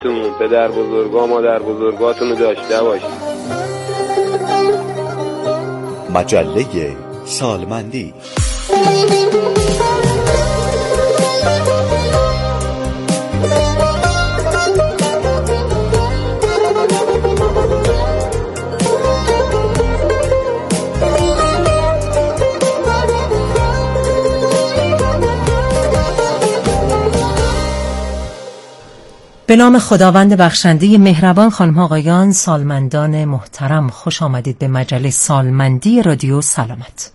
پدر بزرگا مادر بزرگاتون رو داشته باشید. مجله سالمندی. به نام خداوند بخشنده مهربان. خانم ها آقایان، سالمندان محترم، خوش آمدید به مجله سالمندی رادیو سلامت.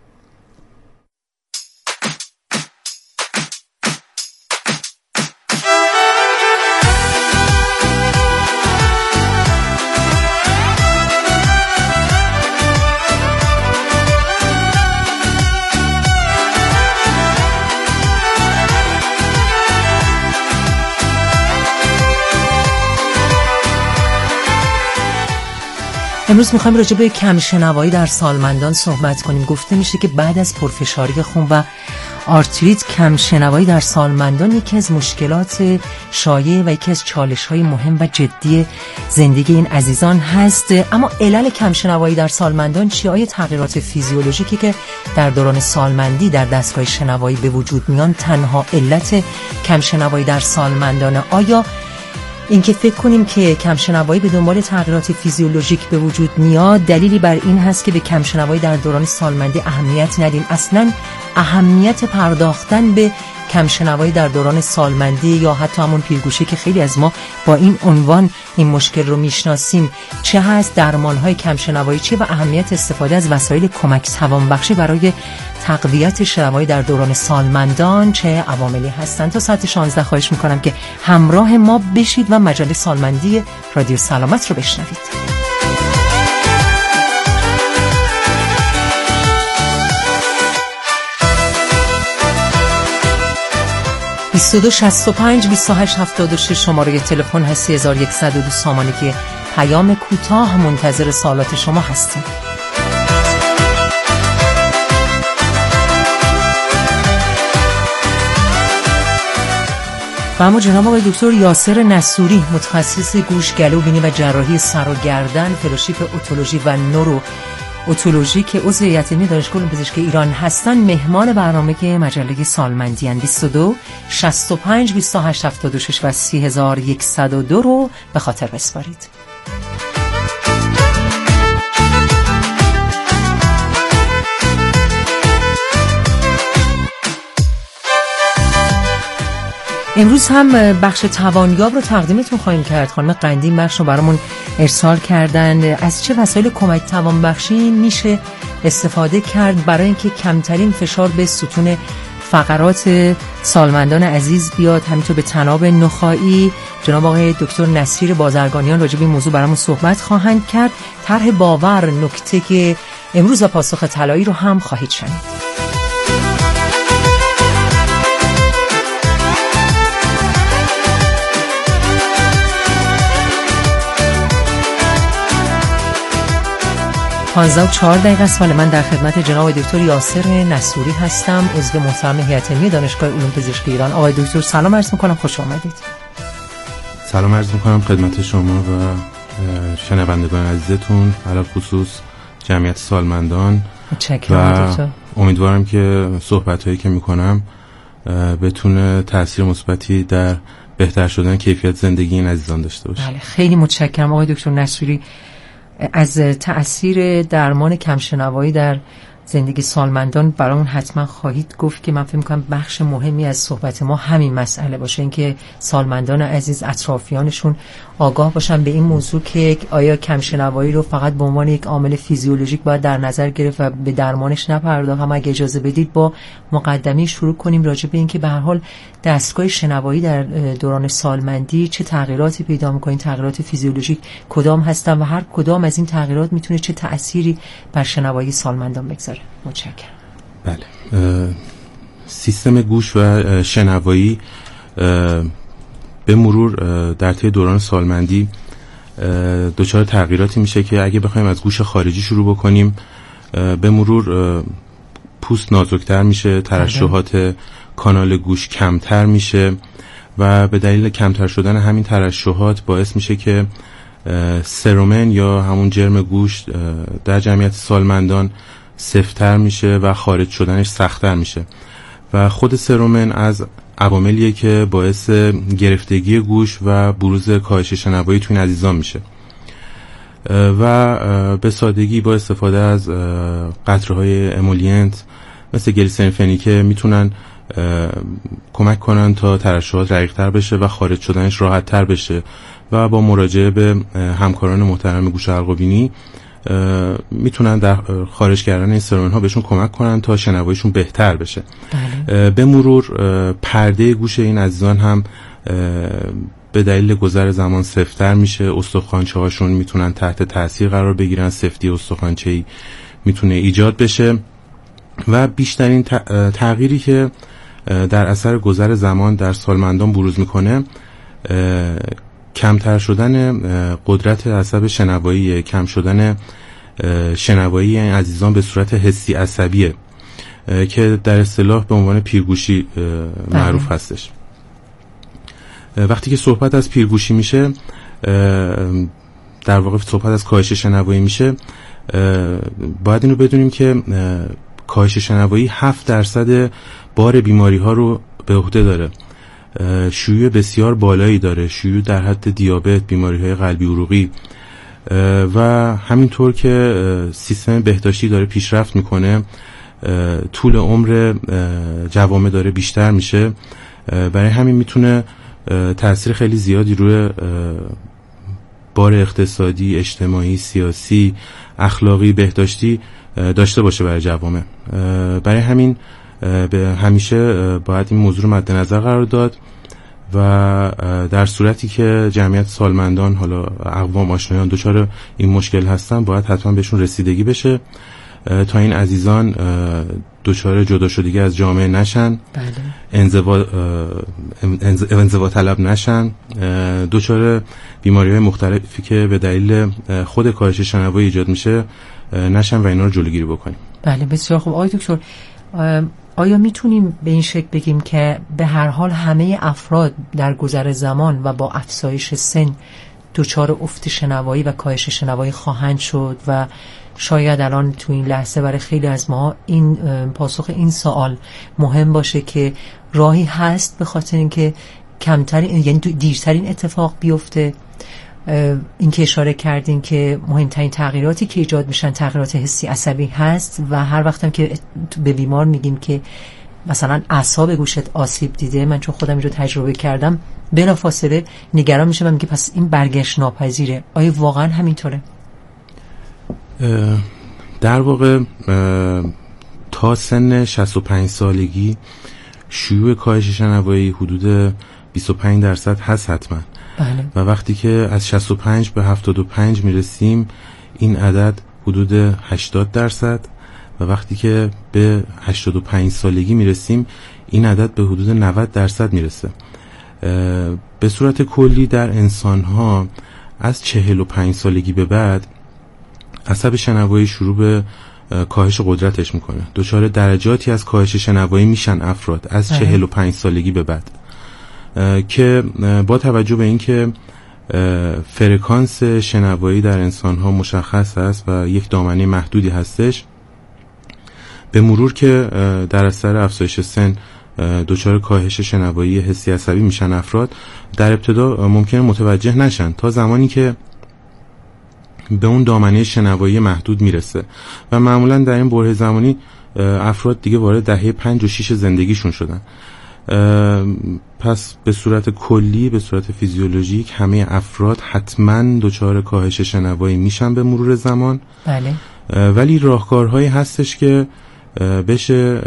امروز میخوایم راجع به کمشنوایی در سالمندان صحبت کنیم. گفته میشه که بعد از پرفشاری خون و آرتریت، کمشنوایی در سالمندان یکی از مشکلات شایع و یکی از چالش‌های مهم و جدی زندگی این عزیزان هست. اما علل کمشنوایی در سالمندان چیه؟ آیا تغییرات فیزیولوژیکی که در دوران سالمندی در دستگاه شنوایی به وجود میان تنها علت کمشنوایی در سالمندان؟ آیا اینکه فکر کنیم که کمشنوایی به دنبال تغییرات فیزیولوژیک به وجود میاد دلیلی بر این هست که به کمشنوایی در دوران سالمندی اهمیت ندیم؟ اصلاً اهمیت پرداختن به کمشنوایی در دوران سالمندی یا حتی همون پیرگوشی که خیلی از ما با این عنوان این مشکل رو میشناسیم چه هست؟ درمان‌های کمشنوایی چیه و اهمیت استفاده از وسایل کمک توانبخشی برای تقویت شنوایی در دوران سالمندان چه عواملی هستند؟ تا ساعت 16 خواهش میکنم که همراه ما بشید و مجله سالمندی رادیو سلامت رو بشنوید. 22 65 28 76 شماره تلفن هست. 3102 سامانه که پیام کوتاه منتظر سوالات شما هستیم. و اما جناب آقای دکتر یاسر نصوری، متخصص گوش، گلو، بینی و جراحی سر و گردن، فلوشیپ اتولوژی و نورو اتولوژی که عضو هیئت علمی دانشگاه علوم پزشکی ایران هستن، مهمان برنامه مجله سالمندی ان. 22 65 28 76 و 3102 رو به خاطر بسپارید. امروز هم بخش توانیاب رو تقدیمتون خواهیم کرد. خانم قندی بخش رو برامون ارسال کردن. از چه وسایل کمک توانبخشی میشه استفاده کرد برای اینکه کمترین فشار به ستون فقرات سالمندان عزیز بیاد، همینطور به تناب نخاعی؟ جناب آقای دکتر نصیر بازرگانیان راجع به این موضوع برامون صحبت خواهند کرد. طرح باور، نکته که امروز و پاسخ طلایی رو هم خواهید شنید. 15:04 است. من در خدمت جناب دکتر یاسر نصوری هستم، عضو محترم هیئت علمی دانشگاه علوم پزشکی ایران. آقای دکتر سلام عرض می‌کنم، خوش آمدید. سلام عرض می‌کنم خدمت شما و شنوندگان عزیزتون، علل خصوص جمعیت سالمندان. متشکرم دکتر. امیدوارم که صحبت‌هایی که می‌کنم بتونه تأثیر مثبتی در بهتر شدن کیفیت زندگی این عزیزان داشته باشه. بله، خیلی متشکرم آقای دکتر نصوری. از تأثیر درمان کمشنوایی در زندگی سالمندان برامون حتما خواهید گفت که من فکر می‌کنم بخش مهمی از صحبت ما همین مسئله باشه، اینکه سالمندان عزیز، اطرافیانشون آگاه باشن به این موضوع که آیا کمشنوایی رو فقط به عنوان یک عامل فیزیولوژیک باید در نظر گرفت و به درمانش نپرداخت. هم اگه اجازه بدید با مقدمه شروع کنیم راجع به اینکه به هر حال دستگاه شنوایی در دوران سالمندی چه تغییراتی پیدا می‌کنه، تغییرات فیزیولوژیک کدام هستن و هر کدام از این تغییرات میتونه چه تأثیری بر شنوایی سالمندان بگذاره. متشکرم. بله، سیستم گوش و شنوایی به مرور در طی دوران سالمندی دچار تغییراتی میشه که اگه بخوایم از گوش خارجی شروع بکنیم، به مرور پوست نازکتر میشه، ترشحات کانال گوش کمتر میشه و به دلیل کمتر شدن همین ترشحات باعث میشه که سرومن یا همون جرم گوشت در جمعیت سالمندان سفت‌تر میشه و خارج شدنش سخت‌تر میشه و خود سرومن از عواملیه که باعث گرفتگی گوش و بروز کاهش شنوایی تو این عزیزان میشه و به سادگی با استفاده از قطره‌های امولینت مثل گلیسرین فنیکه میتونن کمک کنن تا ترشحات رقیق‌تر بشه و خارج شدنش راحت‌تر بشه و با مراجعه به همکاران محترم گوش حلق و بینی میتونن در خارج کردن این سرومن ها بهشون کمک کنن تا شنواییشون بهتر بشه. بله. به مرور پرده گوش این عزیزان هم به دلیل گذر زمان سفت‌تر میشه، استخوانچه هاشون میتونن تحت تاثیر قرار بگیرن، سفتی استخوانچه‌ای میتونه ایجاد بشه و بیشترین تغییری که در اثر گذر زمان در سالمندان بروز میکنه کمتر شدن قدرت عصب شنوایی، کم شدن شنوایی این عزیزان به صورت حسی عصبیه که در اصطلاح به عنوان پیرگوشی معروف هستش. وقتی که صحبت از پیرگوشی میشه، در واقع صحبت از کاهش شنوایی میشه، باید اینو بدونیم که کاهش شنوایی 7% بار بیماری ها رو به عهده داره، شیوع بسیار بالایی داره، شیوع در حد دیابت، بیماری های قلبی عروقی و همینطور که سیستم بهداشتی داره پیشرفت میکنه، طول عمر جوامع داره بیشتر میشه، برای همین میتونه تأثیر خیلی زیادی روی بار اقتصادی، اجتماعی، سیاسی، اخلاقی، بهداشتی داشته باشه برای جوامع. برای همین همیشه باید این موضوع رو مد نظر قرار داد و در صورتی که جمعیت سالمندان، حالا اقوام، آشنایان دچار این مشکل هستن، باید حتما بهشون رسیدگی بشه تا این عزیزان دچار جدا شدگی از جامعه نشن، انزوا طلب نشن، دچار بیماری‌های مختلفی که به دلیل خود کاهش شنوایی ایجاد میشه نشن و اینا رو جلوگیری بکنیم. بله، بسیار خوب. آقای دکتر، آیا میتونیم به این شکل بگیم که به هر حال همه افراد در گذر زمان و با افزایش سن دچار افت شنوایی و کاهش شنوایی خواهند شد و شاید الان تو این لحظه برای خیلی از ما این پاسخ این سوال مهم باشه که راهی هست به خاطر اینکه کمترین، یعنی دیرترین اتفاق بیفته؟ این که اشاره کردین که مهمترین تغییراتی که ایجاد میشن تغییرات حسی عصبی هست و هر وقتم که به بیمار میگیم که مثلا اعصاب گوشت آسیب دیده، من چون خودم این رو تجربه کردم بلافاصله نگران میشم و میگه پس این برگشت ناپذیره. آیا واقعا همینطوره؟ در واقع تا سن 65 سالگی شیوع کاهش شنوایی حدود 25% هست حتما. بله. و وقتی که از 65 به 75 میرسیم این عدد حدود 80% و وقتی که به 85 سالگی میرسیم این عدد به حدود 90% میرسه. به صورت کلی در انسان‌ها از 45 سالگی به بعد عصب شنوایی شروع به کاهش قدرتش میکنه. دچار درجاتی از کاهش شنوایی میشن افراد از 45 سالگی به بعد که با توجه به اینکه فرکانس شنوایی در انسان‌ها مشخص است و یک دامنه محدودی هستش، به مرور که در اثر افزایش سن دچار کاهش شنوایی حسی عصبی میشن افراد، در ابتدا ممکنه متوجه نشن تا زمانی که به اون دامنه شنوایی محدود میرسه و معمولا در این بره زمانی افراد دیگه وارد دهه 5 و 6 زندگیشون شدن. پس به صورت کلی، به صورت فیزیولوژیک همه افراد حتما دچار کاهش شنوایی میشن به مرور زمان. بله. ولی راهکارهایی هستش که بشه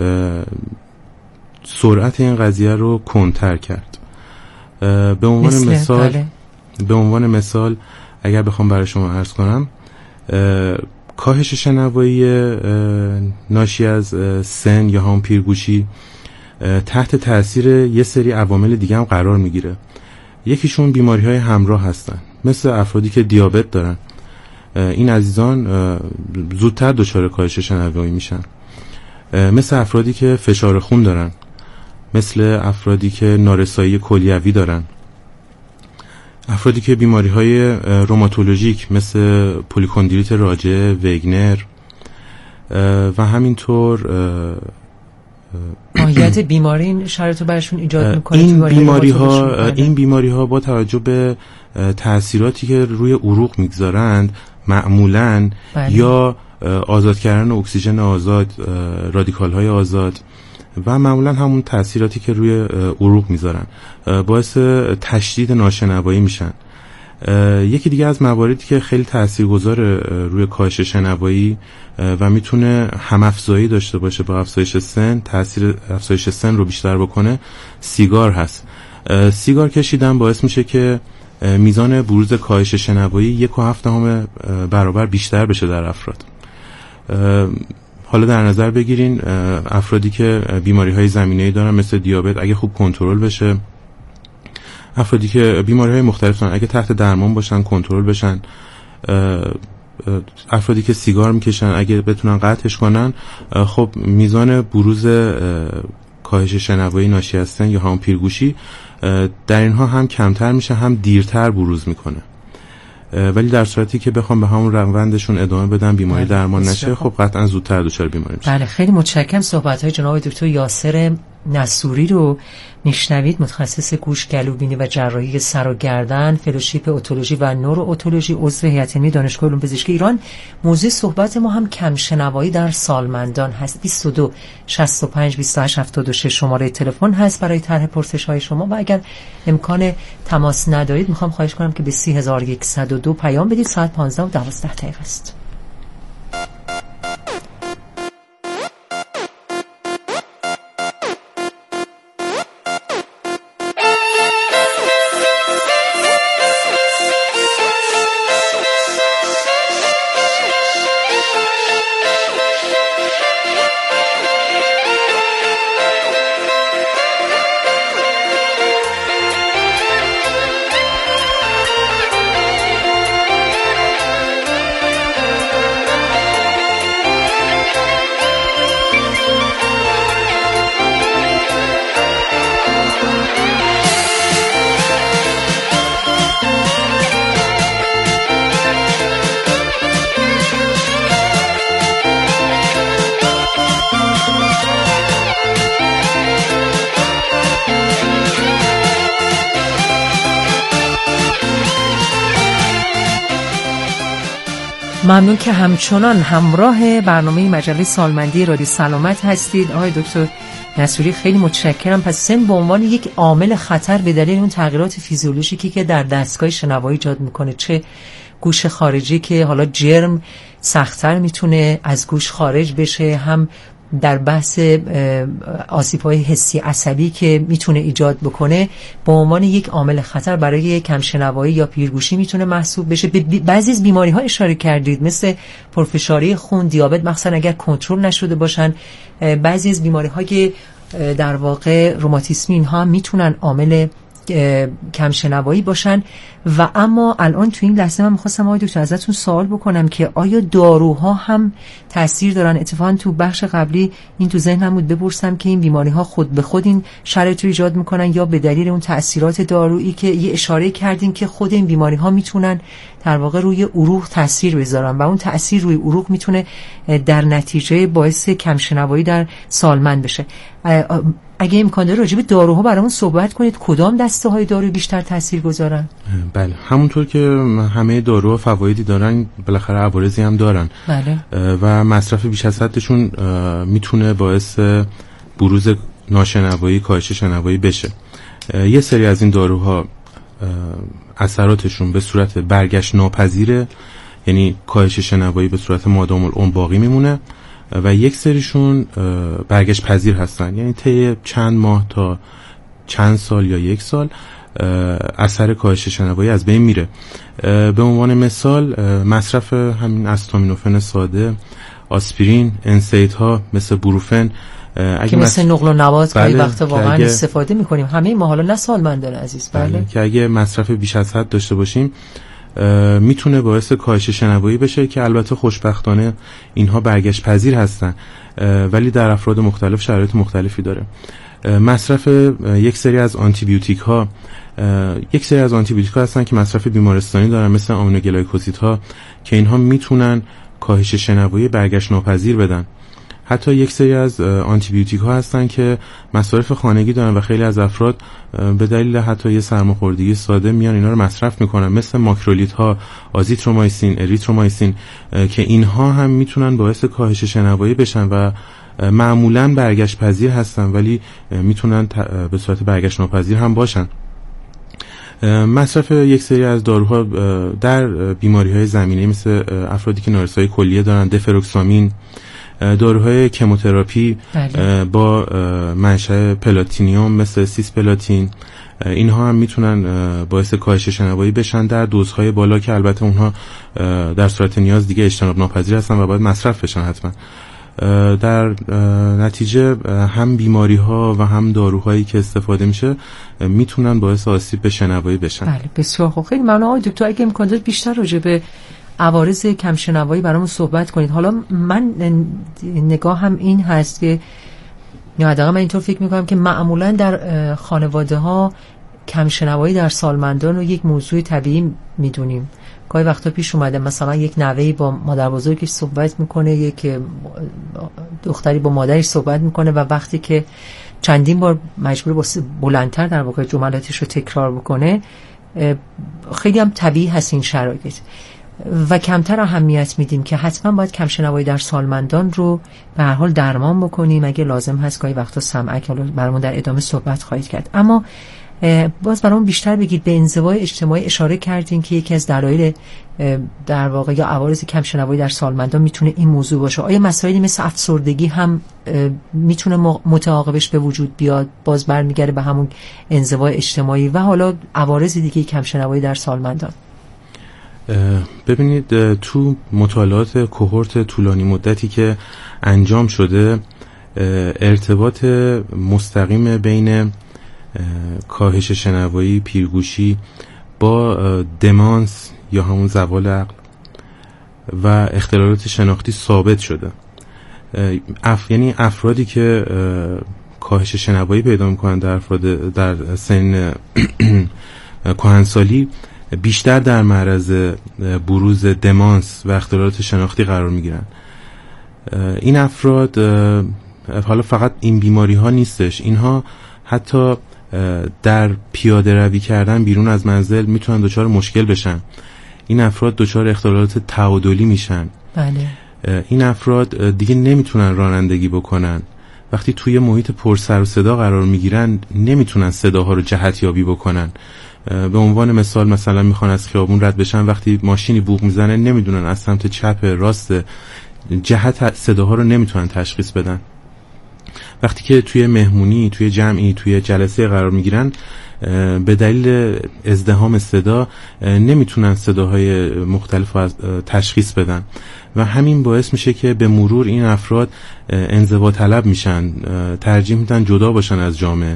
سرعت این قضیه رو کنتر کرد. به عنوان مثال اگر بخوام برای شما عرض کنم، کاهش شنوایی ناشی از سن یا هم پیرگوشی تحت تاثیر یه سری عوامل دیگه هم قرار میگیره. یکیشون بیماری‌های همراه هستن، مثل افرادی که دیابت دارن. این عزیزان زودتر دچار کاهش شنوایی میشن. مثل افرادی که فشار خون دارن، مثل افرادی که نارسایی کلیوی دارن، افرادی که بیماری‌های روماتولوژیک مثل پولیکوندریت راجع، وگنر و همینطور ماهیت بیماری این شرایط رو برشون ایجاد میکنه. این بیماری ها با توجه به تأثیراتی که روی عروق میگذارند معمولاً یا آزاد کردن اکسیژن آزاد، رادیکال های آزاد و معمولاً همون تأثیراتی که روی عروق میذارن باعث تشدید ناشنوایی میشن. یکی دیگه از مواردی که خیلی تاثیرگذار روی کاهش شنوایی و میتونه هم‌افزایی داشته باشه با افزایش سن، تاثیر افزایش سن رو بیشتر بکنه، سیگار هست. سیگار کشیدن باعث میشه که میزان بروز کاهش شنوایی 1.7 برابر بیشتر بشه در افراد. حالا در نظر بگیرین افرادی که بیماری‌های زمینه‌ای دارن مثل دیابت اگه خوب کنترل بشه، افرادی که بیماری‌های مختلف دارن اگه تحت درمان باشن، کنترل بشن، افرادی که سیگار میکشن اگه بتونن قطعش کنن، خب میزان بروز کاهش شنوایی ناشی از سن یا همون پیرگوشی در اینها هم کمتر میشه، هم دیرتر بروز میکنه. ولی در صورتی که بخوام به همون روندشون ادامه بدن، بیماری درمان نشه، خب قطعا زودتر دچار بیماری میشه. بله، خیلی متشکرم. صحبت‌های جناب دکتر یاسر نصوری رو میشنوید، متخصص گوش، گلو، بینی و جراحی سر و گردن، فلوشیپ اتولوژی و نورو اتولوژی، عضو هیئت علمی دانشگاه علوم پزشکی ایران. موضوع صحبت ما هم کم شنوایی در سالمندان هست. 22 65 28 76 شماره تلفن هست برای طرح پرسش‌های شما و اگر امکان تماس ندارید میخوام خواهش کنم که به 3102 پیام بدید. ساعت 15 و 12 دقیقه است. ممنون که همچنان همراه برنامه مجله سالمندی رادیو سلامت هستید. آقای دکتر نصوری خیلی متشکرم. پس سن به عنوان یک عامل خطر به دلیل اون تغییرات فیزیولوژیکی که در دستگاه شنوایی ایجاد میکنه، چه گوش خارجی که حالا جرم سخت‌تر میتونه از گوش خارج بشه، هم در بحث آسیب‌های حسی عصبی که میتونه ایجاد بکنه به عنوان یک عامل خطر برای کمشنوایی یا پیرگوشی میتونه محسوب بشه. بعضی از بیماری‌ها اشاره کردید مثل پرفشاری خون، دیابت، مخصوصا اگر کنترل نشده باشن. بعضی از بیماری‌ها که در واقع روماتیسمی، اینها هم میتونن عامل کمشنوایی باشن. و اما الان تو این لحظه من می‌خواستم آقای دکتر ازتون سوال بکنم که آیا داروها هم تاثیر دارن؟ اتفاقا تو بخش قبلی این تو ذهنم بود بپرسم که این بیماری‌ها خود به خود این شرایط رو ایجاد میکنن یا به دلیل اون تاثیرات دارویی که یه اشاره کردین که خود این بیماری‌ها میتونن در واقع روی عروق تاثیر بذارن و اون تاثیر روی عروق میتونه در نتیجه باعث کمشنوایی در سالمند بشه. اگه امکان داره راجع به داروها برامون صحبت کنید، کدام دسته‌های دارو بیشتر تاثیر گذارن؟ بله، همونطور که همه داروها فوایدی دارن، بالاخره عوارضی هم دارن. بله. و مصرف بیش از حدشون میتونه باعث بروز ناشنوایی، کاهش شنوایی بشه. یه سری از این داروها اثراتشون به صورت برگشت ناپذیره، یعنی کاهش شنوایی به صورت مادام العمر باقی میمونه، و یک سریشون برگشت پذیر هستن، یعنی طی چند ماه تا چند سال یا یک سال اثر کاهش شنوایی از بین میره. به عنوان مثال مصرف همین استامینوفن ساده، آسپرین، انسیت ها مثل بروفن که مثل نقل و نبات بله، که وقت واقعا استفاده میکنیم همه ما، حالا نه سالمندان عزیز. بله. که اگه مصرف بیش از حد داشته باشیم میتونه باعث کاهش شنوایی بشه که البته خوشبختانه اینها برگشت پذیر هستن، ولی در افراد مختلف شرایط مختلفی داره. مصرف یک سری از آنتیبیوتیک ها هستن که مصرف بیمارستانی دارن، مثل آمینوگلایکوزید ها که اینها میتونن کاهش شنوایی برگشت ناپذیر بدن. حتی یک سری از آنتیبیوتیک ها هستن که مصارف خانگی دارن و خیلی از افراد به دلیل حتی یه سرماخوردگی ساده میان اینا رو مصرف میکنن، مثل ماکرولیت ها، آزیترومایسین، اریترومایسین، که اینها هم میتونن باعث کاهش شنوایی بشن و معمولاً برگشت پذیر هستن، ولی میتونن به صورت برگشت ناپذیر هم باشن. مصرف یک سری از داروها در بیماری‌های زمینه‌ای مثل افرادی که نارسایی کلیه دارن، دفروکسامین، داروهای کموتراپی با منشأ پلاتینیوم مثل سیس پلاتین، اینها هم میتونن باعث کاهش شنوایی بشن در دوزهای بالا که البته اونها در صورت نیاز دیگه اجتناب ناپذیر هستن و باید مصرف بشن حتما. در نتیجه هم بیماری ها و هم داروهایی که استفاده میشه میتونن باعث آسیب به شنوایی بشن. بله بسیار خوب. خیلی ممنون آقای دکتر. اگه امکان داره بیشتر راجع به عوارض کم شنوایی برامون صحبت کنید. حالا من نگاه هم این هست که حداقل من اینطور فکر میکنم که معمولا در خانواده ها کم شنوایی در سالمندان رو یک موضوع طبیعی میدونیم. گاهی وقتا پیش اومده مثلا یک نوه‌ای با مادر بزرگش صحبت میکنه، یک دختری با مادرش صحبت میکنه و وقتی که چندین بار مجبور بلندتر در واقع جملاتش رو تکرار بکنه، خیلی هم طبیعی هست این شرایط و کمتر اهمیت میدیم که حتما باید کم شنوایی در سالمندان رو به هر حال درمان بکنیم. اگه لازم هست گاهی وقتا سمعک، حالا برامون در ادامه صحبت خواهید کرد. اما باز برامون بیشتر بگید، به انزوای اجتماعی اشاره کردین که یکی از دلایل در واقع یا عوارض کم شنوایی در سالمندان میتونه این موضوع باشه. آیا مسائلی مثل افسردگی هم میتونه متعاقبش به وجود بیاد؟ باز برمیگره به همون انزوای اجتماعی و حالا عوارض دیگه کم شنوایی در سالمندان. ببینید، تو مطالعات کوهورت طولانی مدتی که انجام شده، ارتباط مستقیم بین کاهش شنوایی پیرگوشی با دمانس یا همون زوال عقل و اختلالات شناختی ثابت شده. یعنی افرادی که کاهش شنوایی پیدا میکنن در سن کهنسالی بیشتر در معرض بروز دمانس و اختلالات شناختی قرار میگیرن. این افراد حالا فقط این بیماری ها نیستش، اینها حتی در پیاده روی کردن بیرون از منزل میتونن دچار مشکل بشن. این افراد دچار اختلالات تعادلی میشن. بله. این افراد دیگه نمیتونن رانندگی بکنن. وقتی توی محیط پر سر و صدا قرار میگیرن نمیتونن صداها رو جهت یابی بکنن. به عنوان مثال مثلا میخوان از خیابون رد بشن، وقتی ماشینی بوق میزنه نمیدونن از سمت چپ راست، جهت صداها رو نمیتونن تشخیص بدن. وقتی که توی مهمونی، توی جمعی، توی جلسه قرار میگیرن، به دلیل ازدحام صدا نمیتونن صداهای مختلف رو تشخیص بدن و همین باعث میشه که به مرور این افراد انزوا طلب میشن، ترجیح میدن جدا باشن از جامعه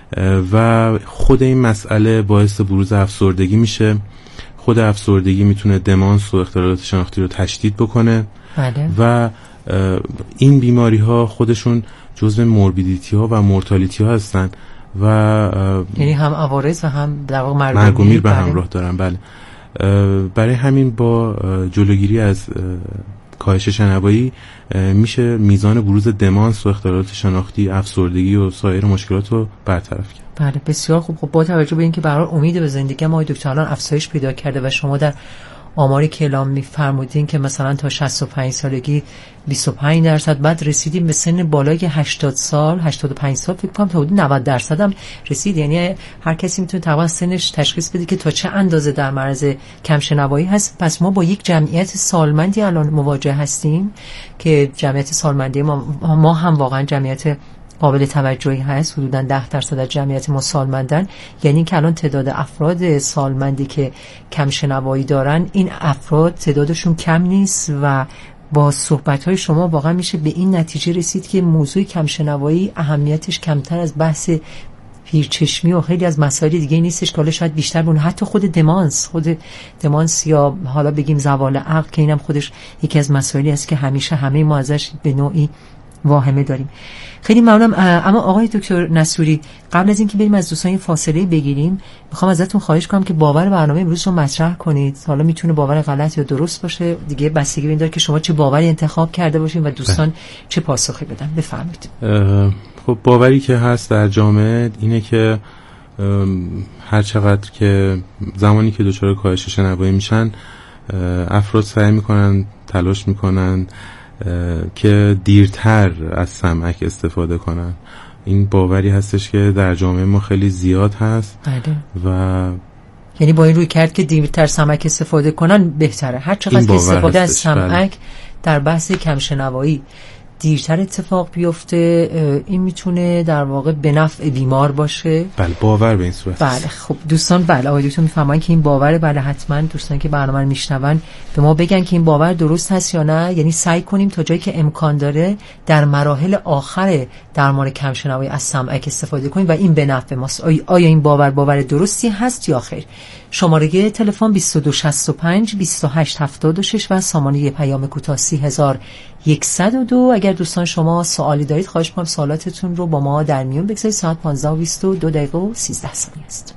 و خود این مسئله باعث بروز افسردگی میشه. خود افسردگی میتونه دمانس و اختلالات شناختی رو تشدید بکنه. بله. و این بیماری ها خودشون جزو موربیدیتی ها و مورتالیتی ها هستن و یعنی هم عوارض و هم در واقع مرگ و میر به همراه دارن. بله. برای همین با جلوگیری از کاهش شنوایی میشه میزان بروز دمانس و اختلالات شناختی، افسردگی و سایر مشکلات رو برطرف کرد. بله بسیار خوب. خب با توجه به اینکه برای امید به زندگی ما دکتر الان افزایش پیدا کرده و شما در آماری که اعلام می‌فرمودین که مثلا تا 65 سالگی 25%، بعد رسیدیم به سن بالای 80 سال، 85 سال فکر کنم تا حدود 90% هم رسید. یعنی هر کسی میتونه تقریبا سنش تشخیص بده که تا چه اندازه در معرض کم شنوایی هست. پس ما با یک جمعیت سالمندی الان مواجه هستیم که جمعیت سالمندی ما هم واقعا جمعیت قابل توجهی هست، حدوداً 10% از جمعیت ما سالمندن. یعنی که الان تعداد افراد سالمندی که کم شنوایی دارن، این افراد تعدادشون کم نیست و با صحبت‌های شما واقعا میشه به این نتیجه رسید که موضوع کم شنوایی اهمیتش کمتر از بحث پیرچشمی و خیلی از مسائل دیگه نیستش که حالا شاید بیشتر بونه، حتی خود دمانس یا حالا بگیم زوال عقل که اینم خودش یکی از مسائلی است که همیشه همه ما ازش به نوعی واهمه داریم. خیلی ممنونم. اما آقای دکتر نصوری، قبل از اینکه بریم از دوستان فاصله بگیریم، میخوام ازتون خواهش کنم که باور برنامه امروز رو مطرح کنید. حالا میتونه باور غلط یا درست باشه، دیگه بستگی به این داره که شما چه باوری انتخاب کرده باشین و دوستان چه پاسخی بدن. بفرمایید. خب باوری که هست در جامعه اینه که هر چقدر که زمانی که دچار کاهش شنوایی میشن، افراد سعی میکنن، تلاش میکنن که دیرتر از سمعک استفاده کنن. این باوری هستش که در جامعه ما خیلی زیاد هست. بله. و یعنی با این روی کرد که دیرتر سمعک استفاده کنن بهتره. هر چقدر که استفاده از سمعک در بحث کمشنوایی دیرتر اتفاق بیفته، این میتونه در واقع به نفع بیمار باشه. بله، باور به این صورت. بله. خب دوستان، بله آقای دکتر میفهمن که این باوره. بله حتما دوستان که برنامه رو میشنون به ما بگن که این باور درست هست یا نه. یعنی سعی کنیم تا جایی که امکان داره در مراحل آخر درمان کمشنوایی از سمعک استفاده کنیم و این به نفع ماست. آیا این باور درستی هست یا خیر؟ شماره تلفن 2265 2876 و سامانه پیام کوتاه 3102. اگر دوستان شما سوالی دارید خواهش می‌کنم سوالاتتون رو با ما در میون بگذارید. ساعت 15:22 است.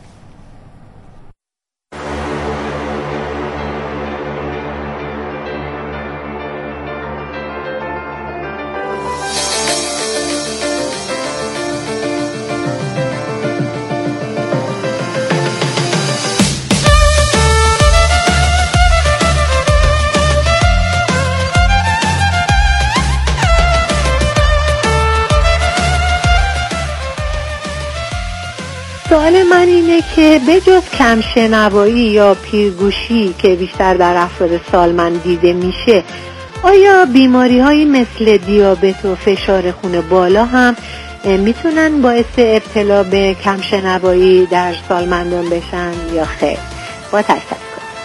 سوال من اینه که به جز کمشنوایی یا پیرگوشی که بیشتر در افراد سالمند دیده میشه، آیا بیماری هایی مثل دیابت و فشار خون بالا هم میتونن باعث ابتلا به کمشنوایی در سالمندان بشن یا خیر؟ با تشکر.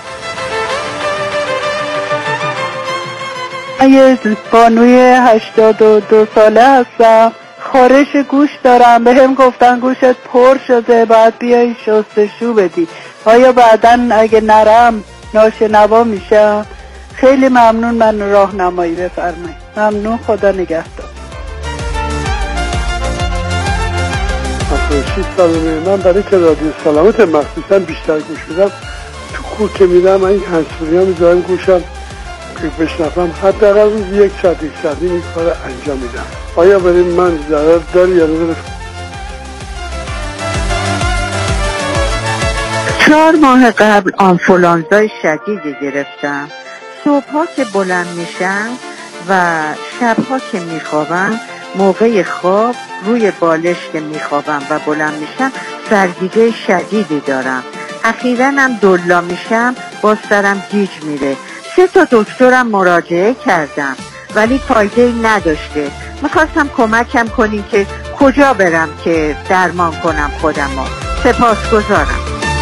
من بانوی 82 ساله هستم، خارش گوش دارم. به هم گفتن گوشت پر شده، باید بیایی شستشو بدی. آیا بعدن اگه نرم ناشنوا میشم؟ خیلی ممنون، من راهنمایی بفرمایید. ممنون، خدا نگهدار. 76 سالمه. من برای که رادیو سلامت مخصوصا بیشتر گوش میدم. تو کوه که میدم این هنسفوری ها میذارم گوشم که بشنفم. حداقل روز یک ساعت این کار انجام میدم. آیا برای من ضرر داره یا نداره؟ 4 ماه قبل آنفولانزای شدیدی گرفتم. صبحها که بلند میشم و شبها که میخوابم، موقع خواب روی بالش که میخوابم و بلند میشم سرگیجه شدیدی دارم. اخیراً هم دلا میشم باز سرم گیج میره. 3 تا دکترم مراجعه کردم ولی فایده نداشته. میخواستم کمکم کنین که کجا برم که درمان کنم خودمو. سپاسگزارم.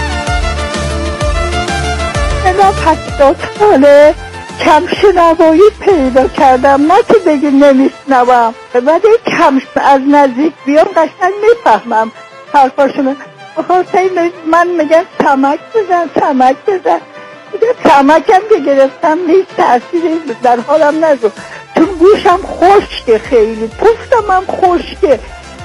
من 80 ساله کمشنوایی پیدا کردم، نه که بگی نمیشنوم، ولی کم از نزدیک بیام قشنگ میفهمم حرفاشونو. بخاطر من میگن سمک بزن دیگه سمکم که گرفتم هیچ تأثیری در حالم نزد. تو گوشم خشکه، خیلی پوستم هم خشکه.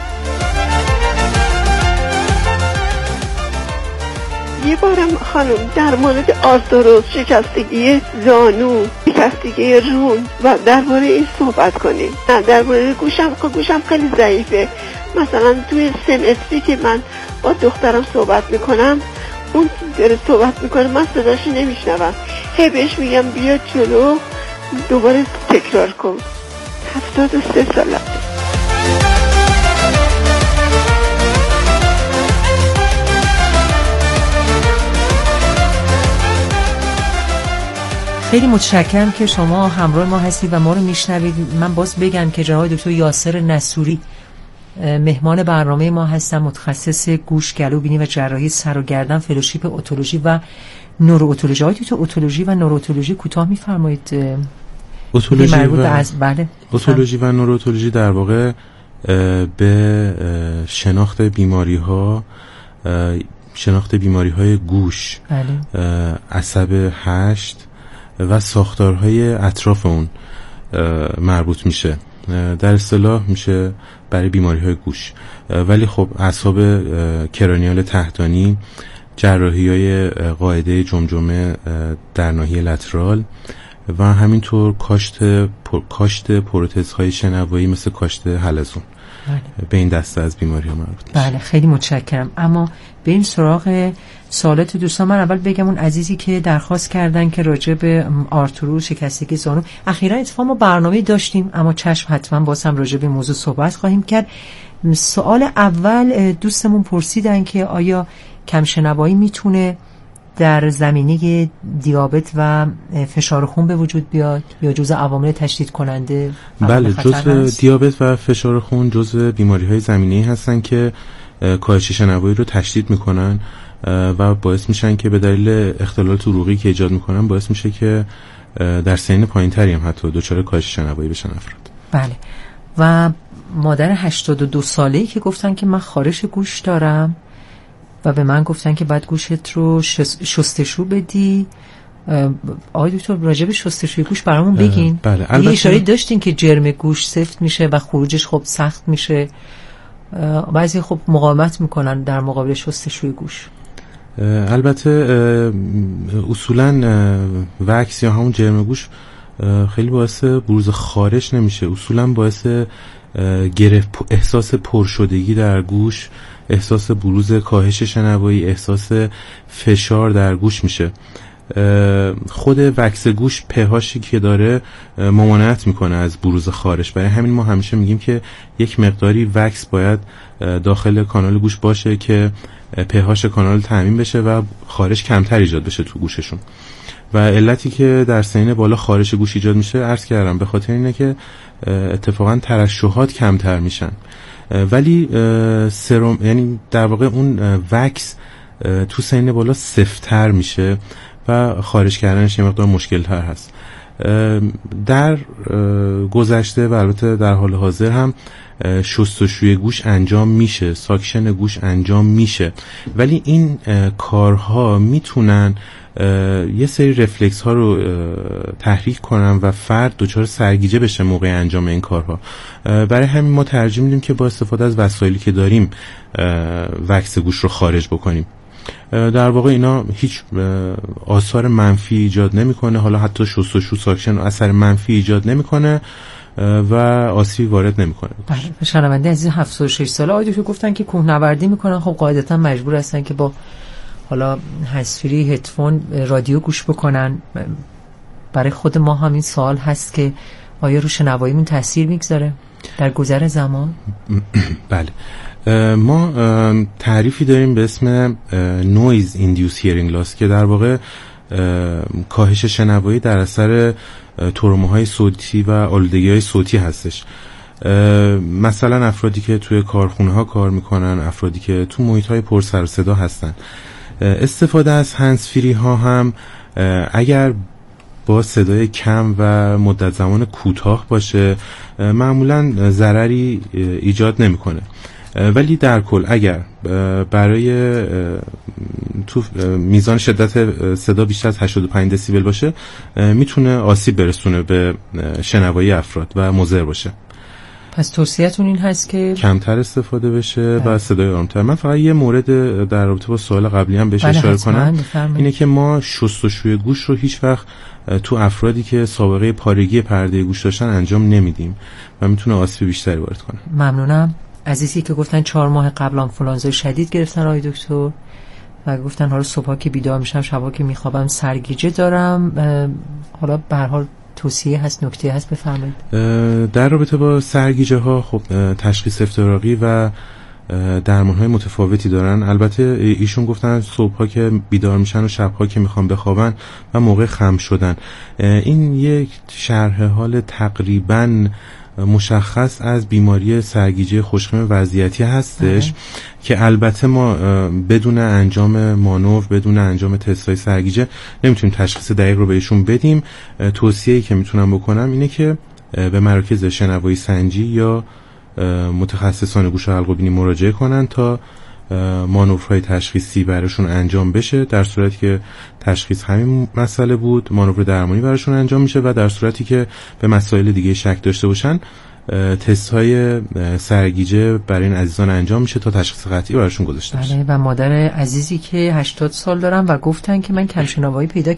یه بارم خانم در مورد آرتروز، شکستگی زانو، شکستگی رون و درباره این صحبت کنیم. نه درباره گوشم خیلی ضعیفه. مثلا توی سمستری که من با دخترم صحبت میکنم، اون داره صحبت میکنه من صداش نمیشنوم. هی بهش میگم بیا جلو، دوباره تکرار کن. 73 سالم. خیلی متشکرم که شما همراه ما هستید و ما رو میشنوید. من باز بگم که جناب دکتر یاسر نصوری مهمان برنامه ما هستن، متخصص گوش، گلو، بینی و جراحی سر و گردن، فلوشیپ اتولوژی و نورواتولوژی. آقای دکتر اتولوژی و نورواتولوژی کوتاه میفرمایید؟ اتولوژی اتولوژی و نورواتولوژی در واقع به شناخت بیماری‌های گوش، عصب هشت و ساختارهای اطراف اون مربوط میشه. در اصطلاح میشه برای بیماری‌های گوش. ولی خب اعصاب کرانیال تحتانی، جراحی‌های قاعده جمجمه در ناحیه لترال و همینطور کاشت پروتزهای شنوایی مثل کاشت حلزون به این دسته از بیماری‌ها مربوط میشه. بله خیلی متشکرم. اما بریم سراغ سوالات دوستان. من اول بگم اون عزیزی که درخواست کردن که راجع به آرتروز، شکستگی زانو، اخیراً اتفاقا ما برنامه داشتیم، اما چشم حتما باز هم راجع به موضوع صحبت خواهیم کرد. سوال اول دوستمون پرسیدن که آیا کمشنوایی میتونه در زمینه دیابت و فشار خون به وجود بیاد یا جزء عوامل تشدید کننده؟ بله، جزء دیابت و فشار خون جزء بیماری‌های زمینه‌ای هستن که کاهش شنوایی رو تشدید میکنن و باعث میشن که به دلیل اختلالات عروقی که ایجاد میکنن باعث میشه که در سن پایین‌تری هم حتی دچار کاهش شنوایی بشن افراد. بله. و مادر 82 ساله‌ای که گفتن که من خارش گوش دارم و به من گفتن که بعد گوشت رو شستشو بدی. آقای دکتر راجع به شستشوی گوش برامون بگین. بله، یه اشاره داشتین که جرم گوش سفت میشه و خروجش خب سخت میشه. بعضی خب مقاومت میکنن در مقابل شستشوی گوش. البته اصولا وکس یا همون جرم گوش خیلی باعث بروز خارش نمیشه، اصولا باعث احساس پرشدگی در گوش، احساس بروز کاهش شنوایی، احساس فشار در گوش میشه. خود وکس گوش پهاشی که داره ممانعت میکنه از بروز خارش، برای همین ما همیشه میگیم که یک مقداری وکس باید داخل کانال گوش باشه که پهاش کانال تامین بشه و خارش کمتر ایجاد بشه تو گوششون. و علتی که در سنین بالا خارش گوش ایجاد میشه عرض کردم به خاطر اینه که اتفاقا ترشحات کمتر میشن، ولی سرم یعنی در واقع اون وکس تو سنین بالا سفت‌تر میشه و خارج کردنش یه مقدار مشکل تر هست. در گذشته و البته در حال حاضر هم شستشوی گوش انجام میشه، ساکشن گوش انجام میشه، ولی این کارها میتونن یه سری رفلکس ها رو تحریک کنن و فرد دچار سرگیجه بشه موقع انجام این کارها. برای همین ما ترجیح میدیم که با استفاده از وسایلی که داریم وکس گوش رو خارج بکنیم. در واقع اینا هیچ آثار منفی ایجاد نمیکنه، حالا حتی شستشو ساکشن اثر منفی ایجاد نمیکنه و آسیبی وارد نمیکنه. بله، شنونده عزیز 76 ساله آقای دکتر گفتن که کوهنوردی میکنن، خب قاعدتا مجبور هستن که با حالا هندزفری، هدفون، رادیو گوش بکنن. برای خود ما همین سوال هست که آیا رو شنواییمون تاثیر میگذاره در گذر زمان؟ بله، ما تعریفی داریم به اسم Noise Induced Hearing Loss که در واقع کاهش شنوایی در اثر ترومه‌های صوتی و آلودگی‌های صوتی هستش. مثلا افرادی که توی کارخونه‌ها کار میکنن، افرادی که تو محیط‌های پر سر و صدا هستن، استفاده از هندزفری ها هم اگر با صدای کم و مدت زمان کوتاه باشه معمولا ضرری ایجاد نمیکنه، ولی در کل اگر برای تو میزان شدت صدا بیشتر از 85 دسیبل باشه میتونه آسیب برسونه به شنوایی افراد و مضر باشه. پس توصیه‌تون این هست که کمتر استفاده بشه و صدای آرام‌تر. من فقط یه مورد در رابطه با سوال قبلی هم بهش اشاره کنم، اینه که ما شستشوی گوش رو هیچ وقت تو افرادی که سابقه پارگی پرده گوش داشتن انجام نمیدیم و میتونه آسیب بیشتری وارد کنه. ممنونم. عزیزی که گفتن 4 ماه قبل آنفولانزای شدید گرفتن آقای دکتر و گفتن حالا صبحا که بیدار میشم، شبا که میخوابم سرگیجه دارم. حالا به هر حال توصیه هست، نکته هست، بفرمایید. در رابطه با سرگیجه ها خب تشخیص افتراقی و درمان‌های متفاوتی دارن. البته ایشون گفتن صبح‌ها که بیدار میشن و شب‌ها که میخوان بخوابن و موقع خم شدن. این یک شرح حال تقریباً مشخص از بیماری سرگیجه خوشخیم وضعیتی هستش که البته ما بدون انجام مانور، بدون انجام تست‌های سرگیجه نمیتونیم تشخیص دقیق رو بهشون بدیم. توصیه‌ای که میتونم بکنم اینه که به مراکز شنوایی سنجی یا متخصصان گوش و حلق و بینی مراجعه کنن تا مانورهای تشخیصی براشون انجام بشه. در صورتی که تشخیص همین مسئله بود، مانور درمانی براشون انجام میشه و در صورتی که به مسائل دیگه شک داشته باشن تست های سرگیجه برای این عزیزان انجام میشه تا تشخیص قطعی براشون گذاشته بشه. بله و مادر عزیزی که 80 سال دارن و گفتن که من کمشنوایی پیدا